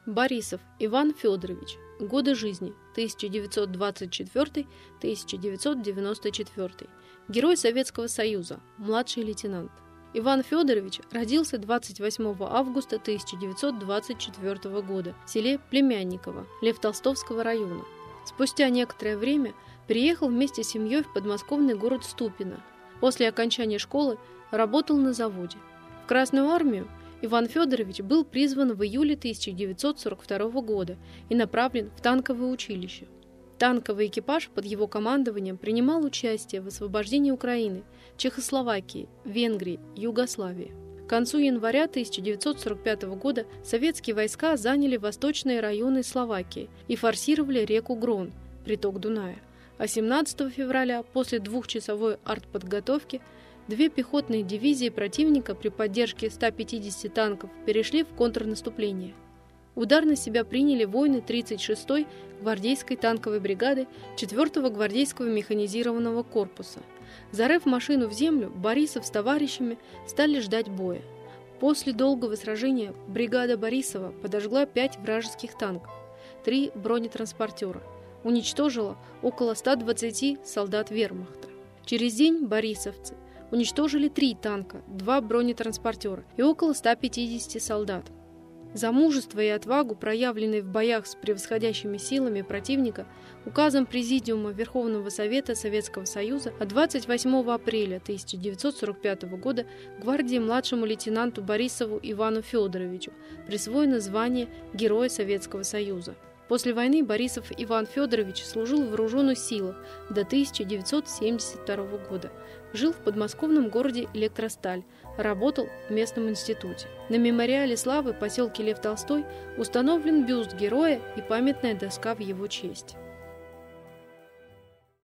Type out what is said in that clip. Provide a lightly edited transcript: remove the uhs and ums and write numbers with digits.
Борисов Иван Федорович. Годы жизни 1924-1994. Герой Советского Союза, младший лейтенант. Иван Федорович родился 28 августа 1924 года в селе Племянниково Лев-Толстовского района. Спустя некоторое время приехал вместе с семьей в подмосковный город Ступино. После окончания школы работал на заводе. В Красную армию Иван Федорович был призван в июле 1942 года и направлен в танковое училище. Танковый экипаж под его командованием принимал участие в освобождении Украины, Чехословакии, Венгрии, Югославии. К концу января 1945 года советские войска заняли восточные районы Словакии и форсировали реку Грон, приток Дуная. А 17 февраля, после двухчасовой артподготовки, две пехотные дивизии противника при поддержке 150 танков перешли в контрнаступление. Удар на себя приняли воины 36-й гвардейской танковой бригады 4-го гвардейского механизированного корпуса. Зарыв машину в землю, Борисов с товарищами стали ждать боя. После долгого сражения бригада Борисова подожгла 5 вражеских танков, 3 бронетранспортера, уничтожила около 120 солдат вермахта. Через день борисовцы уничтожили 3 танка, 2 бронетранспортера и около 150 солдат. За мужество и отвагу, проявленные в боях с превосходящими силами противника, указом Президиума Верховного Совета Советского Союза от 28 апреля 1945 года гвардии младшему лейтенанту Борисову Ивану Федоровичу присвоено звание Героя Советского Союза. После войны Борисов Иван Федорович служил в вооруженных силах до 1972 года. Жил в подмосковном городе Электросталь, работал в местном институте. На мемориале славы в поселке Лев Толстой установлен бюст героя и памятная доска в его честь.